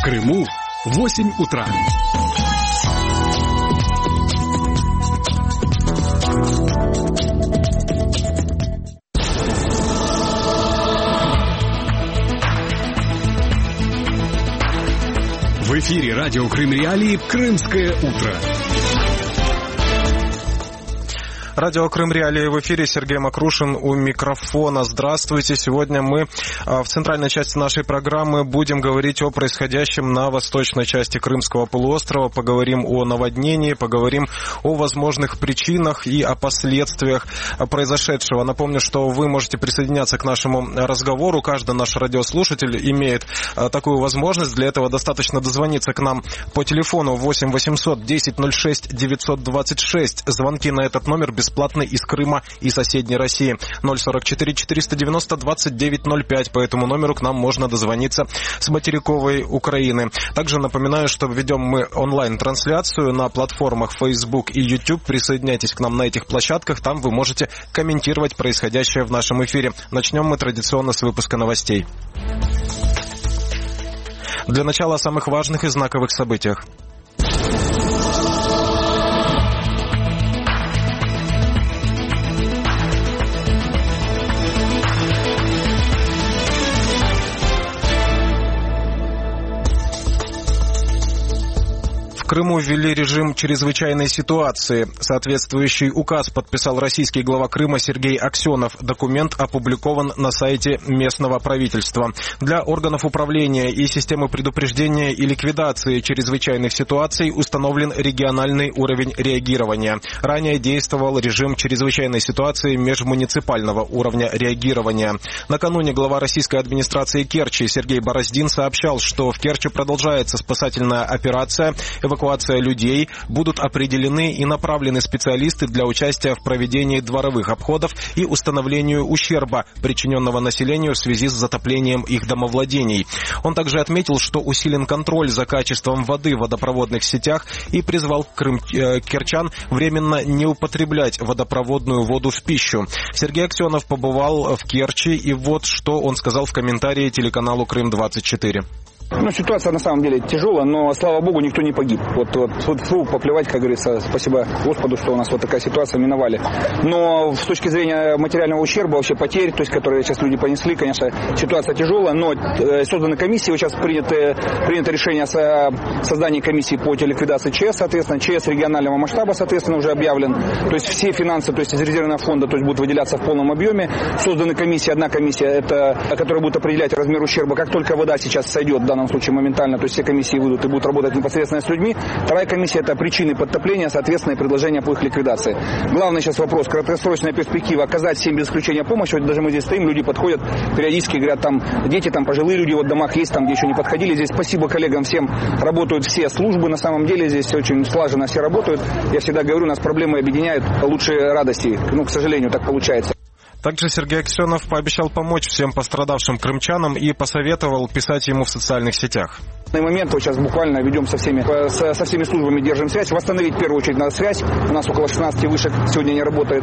Крыму 8 утра. В эфире радио Крым Реалии «Крымское утро». Радио Крым Реалии в эфире. Сергей Макрушин у микрофона. Здравствуйте. Сегодня мы в центральной части нашей программы будем говорить о происходящем на восточной части Крымского полуострова. Поговорим о наводнении, поговорим о возможных причинах и о последствиях произошедшего. Напомню, что вы можете присоединяться к нашему разговору. Каждый наш радиослушатель имеет такую возможность. Для этого достаточно дозвониться к нам по телефону 8 800 10 06 926. Звонки на этот номер бесплатно из Крыма и соседней России. 044 490 2905. По этому номеру к нам можно дозвониться с материковой Украины. Также напоминаю, что ведем мы онлайн-трансляцию на платформах Facebook и YouTube. Присоединяйтесь к нам на этих площадках. Там вы можете комментировать происходящее в нашем эфире. Начнем мы традиционно с выпуска новостей. Для начала о самых важных и знаковых событиях. В Крыму ввели режим чрезвычайной ситуации. Соответствующий указ подписал российский глава Крыма Сергей Аксенов. Документ опубликован на сайте местного правительства. Для органов управления и системы предупреждения и ликвидации чрезвычайных ситуаций установлен региональный уровень реагирования. Ранее действовал режим чрезвычайной ситуации межмуниципального уровня реагирования. Накануне глава российской администрации Керчи Сергей Бороздин сообщал, что в Керчи продолжается спасательная операция, эвакуация людей, будут определены и направлены специалисты для участия в проведении дворовых обходов и установлению ущерба, причиненного населению в связи с затоплением их домовладений. Он также отметил, что усилен контроль за качеством воды в водопроводных сетях и призвал керчан временно не употреблять водопроводную воду в пищу. Сергей Аксенов побывал в Керчи, и вот что он сказал в комментарии телеканалу Крым-24. Ситуация на самом деле тяжелая, но, слава богу, никто не погиб. Поплевать, как говорится, спасибо Господу, что у нас вот такая ситуация миновали. Но с точки зрения материального ущерба, вообще потерь, то есть, которые сейчас люди понесли, конечно, ситуация тяжелая, но созданы комиссии, вот сейчас принято решение о создании комиссии по ликвидации ЧС, соответственно, ЧС регионального масштаба, соответственно, уже объявлен. То есть все финансы, то есть из резервного фонда, то есть будут выделяться в полном объеме. Созданы комиссии, одна комиссия, которая будет определять размер ущерба, как только вода сейчас сойдет, в данном случае моментально, то есть все комиссии выйдут и будут работать непосредственно с людьми. Вторая комиссия – это причины подтопления, соответственно, и предложения по их ликвидации. Главный сейчас вопрос, краткосрочная перспектива, оказать всем без исключения помощь. Вот даже мы здесь стоим, люди подходят, периодически говорят, там дети, там пожилые люди, вот в домах есть, там где еще не подходили. Здесь спасибо коллегам всем, работают все службы, на самом деле здесь очень слаженно все работают. Я всегда говорю, нас проблемы объединяют, лучше радости, к сожалению, так получается. Также Сергей Аксенов пообещал помочь всем пострадавшим крымчанам и посоветовал писать ему в социальных сетях. На момент вот сейчас буквально ведем со всеми службами, держим связь. Восстановить в первую очередь надо связь. У нас около 16 вышек сегодня не работает.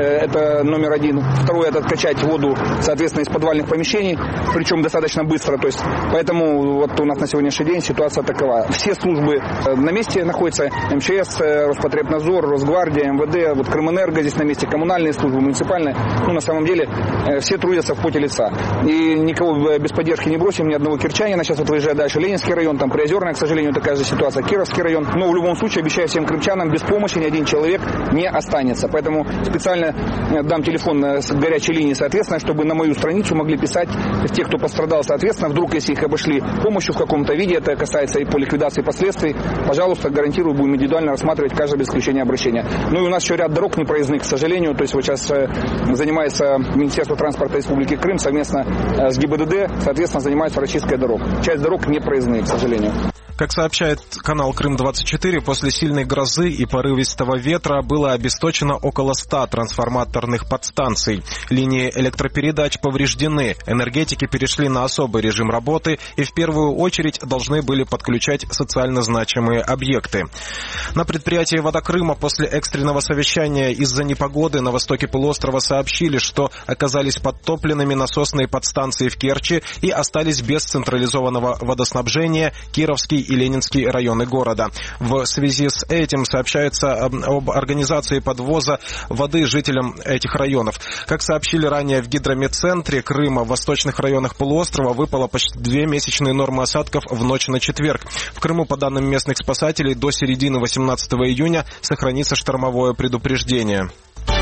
Это номер один. Второе – это откачать воду, соответственно, из подвальных помещений, причем достаточно быстро. То есть, поэтому вот у нас на сегодняшний день ситуация такова. Все службы на месте находятся. МЧС, Роспотребнадзор, Росгвардия, МВД, вот Крымэнерго здесь на месте, коммунальные службы, муниципальные. На самом деле все трудятся в поте лица. И никого без поддержки не бросим, ни одного керчанина. Сейчас вот выезжает дальше Ленинский район, там Приозерная, к сожалению, такая же ситуация, Кировский район. Но в любом случае, обещаю всем крымчанам, без помощи ни один человек не останется. Поэтому специально дам телефон с горячей линии, соответственно, чтобы на мою страницу могли писать те, кто пострадал, соответственно, вдруг, если их обошли помощью в каком-то виде, это касается и по ликвидации последствий, пожалуйста, гарантирую, будем индивидуально рассматривать каждое без исключения обращения. Ну и у нас еще ряд дорог непроездных, к сожалению, то есть вот сейчас занимается Министерство транспорта Республики Крым совместно с ГИБДД, соответственно, занимается расчисткой дорог. Часть дорог непроездные, к сожалению. Как сообщает канал Крым-24, после сильной грозы и порывистого ветра было обесточено около 100 трансформаторных подстанций. Линии электропередач повреждены, энергетики перешли на особый режим работы и в первую очередь должны были подключать социально значимые объекты. На предприятии «Вода Крыма» после экстренного совещания из-за непогоды на востоке полуострова сообщили, что оказались подтопленными насосные подстанции в Керчи и остались без централизованного водоснабжения Кировский и Ленинский районы города. В связи с этим сообщается об организации подвоза воды жителям этих районов. Как сообщили ранее в гидрометцентре Крыма, в восточных районах полуострова выпало почти 2 месячные нормы осадков в ночь на четверг. В Крыму, по данным местных спасателей, до середины 18 июня сохранится штормовое предупреждение.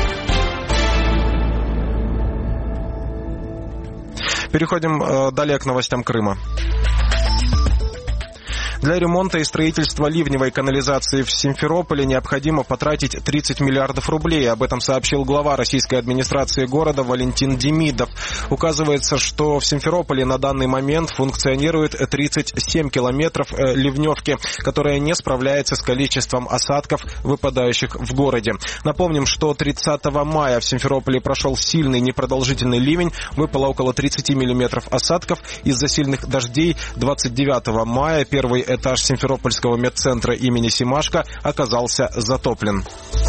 Переходим далее к новостям Крыма. Для ремонта и строительства ливневой канализации в Симферополе необходимо потратить 30 миллиардов рублей. Об этом сообщил глава российской администрации города Валентин Демидов. Указывается, что в Симферополе на данный момент функционирует 37 километров ливневки, которая не справляется с количеством осадков, выпадающих в городе. Напомним, что 30 мая в Симферополе прошел сильный непродолжительный ливень, выпало около 30 миллиметров осадков. Из-за сильных дождей 29 мая первый этаж Симферопольского медцентра имени Семашко оказался затоплен.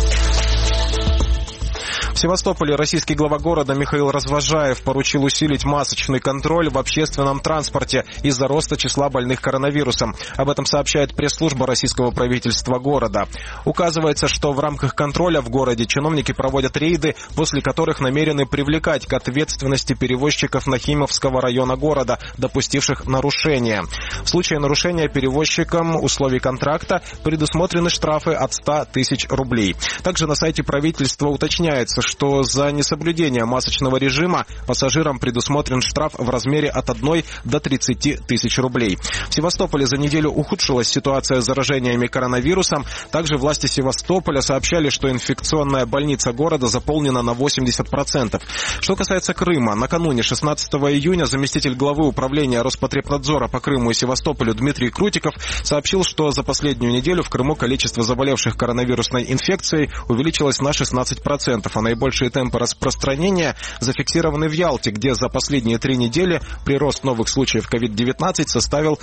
В Севастополе российский глава города Михаил Развозжаев поручил усилить масочный контроль в общественном транспорте из-за роста числа больных коронавирусом. Об этом сообщает пресс-служба российского правительства города. Указывается, что в рамках контроля в городе чиновники проводят рейды, после которых намерены привлекать к ответственности перевозчиков Нахимовского района города, допустивших нарушения. В случае нарушения перевозчикам условий контракта предусмотрены штрафы от 100 тысяч рублей. Также на сайте правительства уточняется, что за несоблюдение масочного режима пассажирам предусмотрен штраф в размере от 1 до 30 тысяч рублей. В Севастополе за неделю ухудшилась ситуация с заражениями коронавирусом. Также власти Севастополя сообщали, что инфекционная больница города заполнена на 80%. Что касается Крыма, накануне 16 июня заместитель главы управления Роспотребнадзора по Крыму и Севастополю Дмитрий Крутиков сообщил, что за последнюю неделю в Крыму количество заболевших коронавирусной инфекцией увеличилось на 16%, а наибольшие темпы распространения зафиксированы в Ялте, где за последние 3 недели прирост новых случаев COVID-19 составил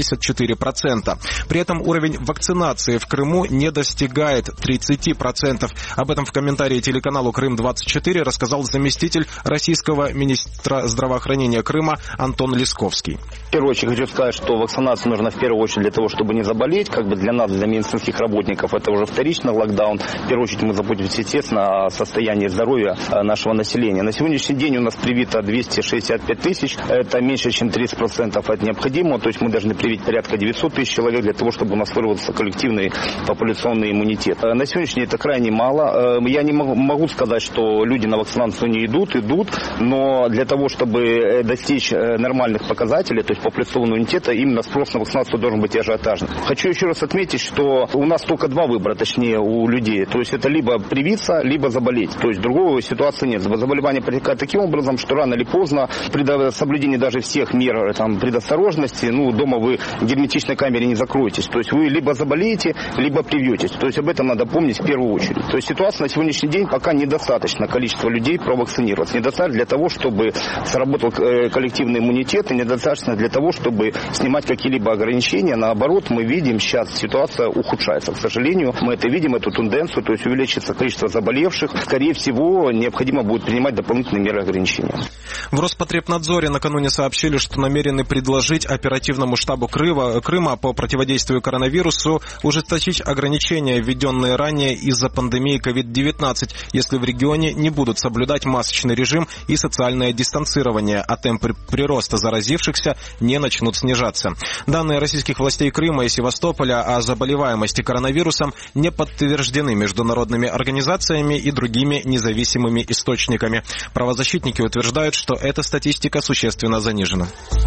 74%. При этом уровень вакцинации в Крыму не достигает 30%. Об этом в комментарии телеканалу «Крым-24» рассказал заместитель российского министра здравоохранения Крыма Антон Лисковский. В первую очередь хочу сказать, что вакцинация нужна в первую очередь для того, чтобы не заболеть. Для нас, для медицинских работников, это уже вторичный локдаун. В первую очередь мы заботимся, естественно, о состоянии здоровья нашего населения. На сегодняшний день у нас привито 265 тысяч. Это меньше, чем 30% от необходимого. То есть мы должны привить порядка 900 тысяч человек для того, чтобы у нас выработался коллективный популяционный иммунитет. На сегодняшний день это крайне мало. Я не могу сказать, что люди на вакцинацию не идут, но для того, чтобы достичь нормальных показателей, то есть популяционного иммунитета, именно спрос на вакцинацию должен быть ажиотажным. Хочу еще раз отметить, что у нас только 2 выбора, точнее, у людей. То есть это либо привиться, либо заболеть. То есть другой ситуации нет. Заболевание протекает таким образом, что рано или поздно, при соблюдении даже всех мер предосторожности, дома вы в герметичной камере не закроетесь. То есть вы либо заболеете, либо привьетесь. То есть об этом надо помнить в первую очередь. То есть ситуация на сегодняшний день пока недостаточно количество людей провакцинироваться. Недостаточно для того, чтобы сработал коллективный иммунитет, и недостаточно для того, чтобы снимать какие-либо ограничения. Наоборот, мы видим, сейчас ситуация ухудшается. К сожалению, мы это видим, эту тенденцию, то есть увеличится количество заболевших. Скорее всего, необходимо будет принимать дополнительные меры ограничения. В Роспотребнадзоре накануне сообщили, что намерены предложить оперативному штабу Крыма по противодействию коронавирусу ужесточить ограничения, введенные ранее из-за пандемии COVID-19, если в регионе не будут соблюдать масочный режим и социальное дистанцирование, а темпы прироста заразившихся не начнут снижаться. Данные российских властей Крыма и Севастополя о заболеваемости коронавирусом не подтверждены международными организациями и другими независимыми источниками. Правозащитники утверждают, что эта статистика существенно занижена.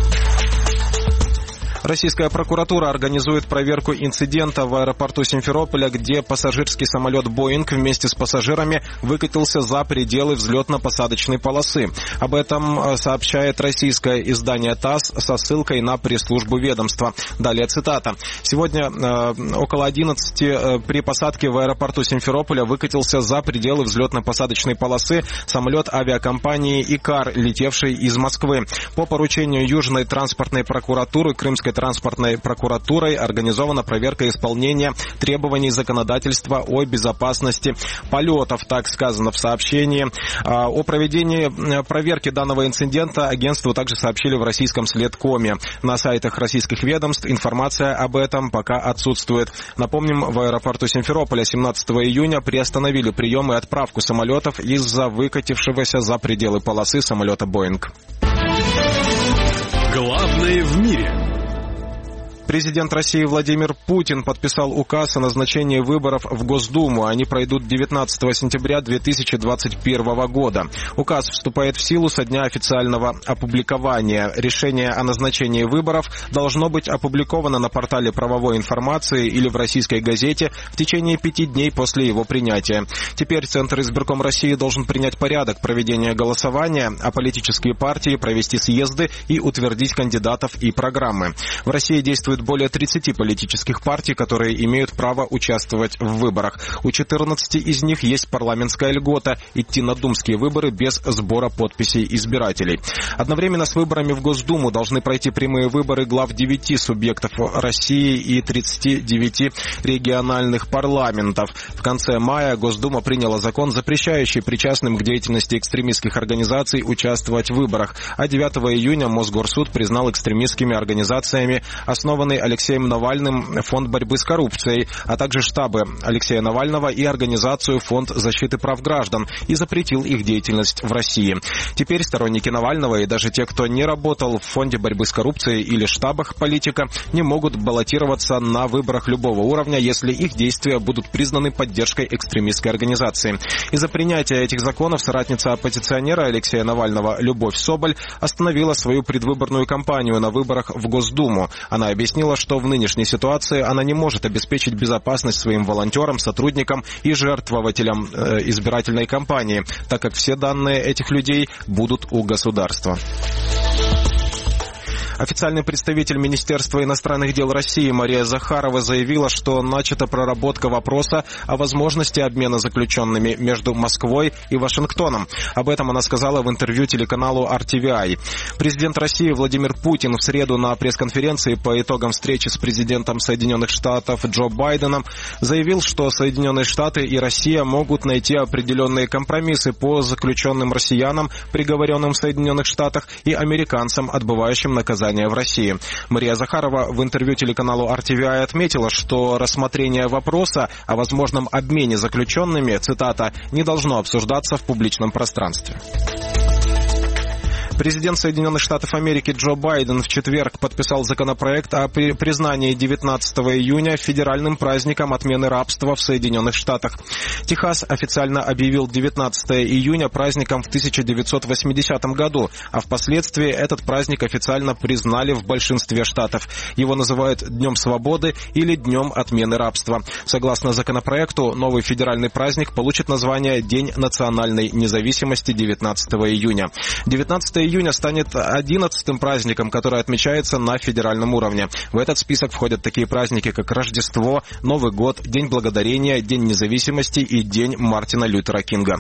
Российская прокуратура организует проверку инцидента в аэропорту Симферополя, где пассажирский самолет «Боинг» вместе с пассажирами выкатился за пределы взлетно-посадочной полосы. Об этом сообщает российское издание ТАСС со ссылкой на пресс-службу ведомства. Далее цитата. Сегодня около 11 при посадке в аэропорту Симферополя выкатился за пределы взлетно-посадочной полосы самолет авиакомпании «Икар», летевший из Москвы. По поручению Южной транспортной прокуратуры Крымской транспортной прокуратурой организована проверка исполнения требований законодательства о безопасности полетов, так сказано в сообщении. О проведении проверки данного инцидента агентству также сообщили в российском Следкоме. На сайтах российских ведомств информация об этом пока отсутствует. Напомним, в аэропорту Симферополя 17 июня приостановили прием и отправку самолетов из-за выкатившегося за пределы полосы самолета «Боинг». Главное в мире. Президент России Владимир Путин подписал указ о назначении выборов в Госдуму. Они пройдут 19 сентября 2021 года. Указ вступает в силу со дня официального опубликования. Решение о назначении выборов должно быть опубликовано на портале правовой информации или в российской газете в течение 5 дней после его принятия. Теперь Центр избирком России должен принять порядок проведения голосования, а политические партии провести съезды и утвердить кандидатов и программы. В России действует более 30 политических партий, которые имеют право участвовать в выборах. У 14 из них есть парламентская льгота – идти на думские выборы без сбора подписей избирателей. Одновременно с выборами в Госдуму должны пройти прямые выборы глав 9 субъектов России и 39 региональных парламентов. В конце мая Госдума приняла закон, запрещающий причастным к деятельности экстремистских организаций участвовать в выборах. А 9 июня Мосгорсуд признал экстремистскими организациями основанный Алексеем Навальным Фонд борьбы с коррупцией, а также штабы Алексея Навального и организацию Фонд защиты прав граждан и запретил их деятельность в России. Теперь сторонники Навального и даже те, кто не работал в Фонде борьбы с коррупцией или штабах политика, не могут баллотироваться на выборах любого уровня, если их действия будут признаны поддержкой экстремистской организации. Из-за принятия этих законов соратница оппозиционера Алексея Навального Любовь Соболь остановила свою предвыборную кампанию на выборах в Госдуму. Она объяснила, что в нынешней ситуации она не может обеспечить безопасность своим волонтерам, сотрудникам и жертвователям избирательной кампании, так как все данные этих людей будут у государства. Официальный представитель Министерства иностранных дел России Мария Захарова заявила, что начата проработка вопроса о возможности обмена заключенными между Москвой и Вашингтоном. Об этом она сказала в интервью телеканалу RTVI. Президент России Владимир Путин в среду на пресс-конференции по итогам встречи с президентом Соединенных Штатов Джо Байденом заявил, что Соединенные Штаты и Россия могут найти определенные компромиссы по заключенным россиянам, приговоренным в Соединенных Штатах, и американцам, отбывающим наказание в России. Мария Захарова в интервью телеканалу RTVI отметила, что рассмотрение вопроса о возможном обмене заключенными, цитата, не должно обсуждаться в публичном пространстве. Президент Соединенных Штатов Америки Джо Байден в четверг подписал законопроект о признании 19 июня федеральным праздником отмены рабства в Соединенных Штатах. Техас официально объявил 19 июня праздником в 1980 году, а впоследствии этот праздник официально признали в большинстве штатов. Его называют Днем Свободы или Днем отмены рабства. Согласно законопроекту, новый федеральный праздник получит название День национальной независимости 19 июня. 19 июня станет 11-м праздником, который отмечается на федеральном уровне. В этот список входят такие праздники, как Рождество, Новый год, День Благодарения, День независимости и День Мартина Лютера Кинга.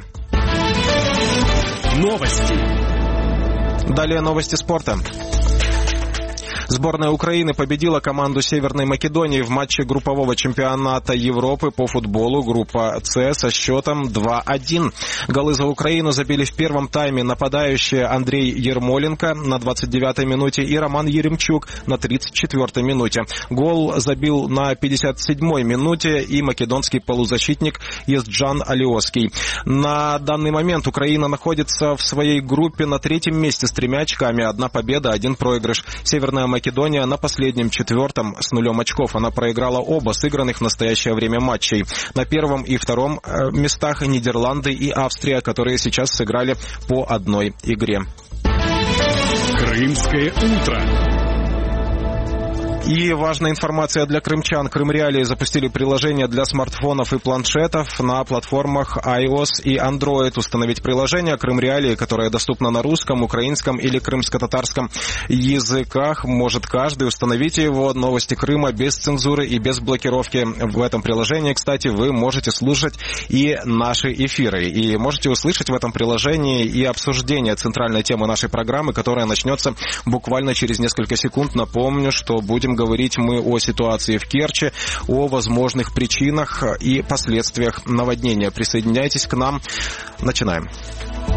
Новости. Далее новости спорта. Сборная Украины победила команду Северной Македонии в матче группового чемпионата Европы по футболу группа С со счетом 2-1. Голы за Украину забили в первом тайме нападающие Андрей Ермоленко на 29-й минуте и Роман Еремчук на 34-й минуте. Гол забил на 57-й минуте и македонский полузащитник Езджан Алиоский. На данный момент Украина находится в своей группе на 3-м месте с 3 очками. 1 победа, 1 проигрыш. Северная Македония на последнем 4-м с 0 очков. Она проиграла оба сыгранных в настоящее время матчей. На 1-м и 2-м местах Нидерланды и Австрия, которые сейчас сыграли по 1 игре. Крымское утро. И важная информация для крымчан. Крымреалии запустили приложение для смартфонов и планшетов на платформах iOS и Android. Установить приложение Крымреалии, которое доступно на русском, украинском или крымско-татарском языках, может каждый. Установите его. Новости Крыма без цензуры и без блокировки. В этом приложении, кстати, вы можете слушать и наши эфиры. И можете услышать в этом приложении и обсуждение центральной темы нашей программы, которая начнется буквально через несколько секунд. Напомню, что будем говорить мы о ситуации в Керчи, о возможных причинах и последствиях наводнения. Присоединяйтесь к нам. Начинаем.